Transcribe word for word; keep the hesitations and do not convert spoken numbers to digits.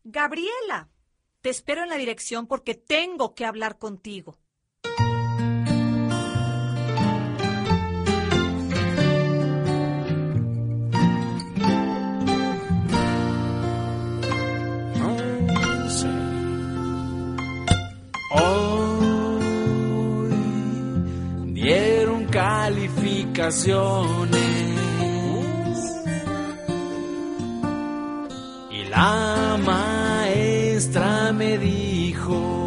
Gabriela, te espero en la dirección porque tengo que hablar contigo. Hoy dieron calificaciones y la maestra me dijo: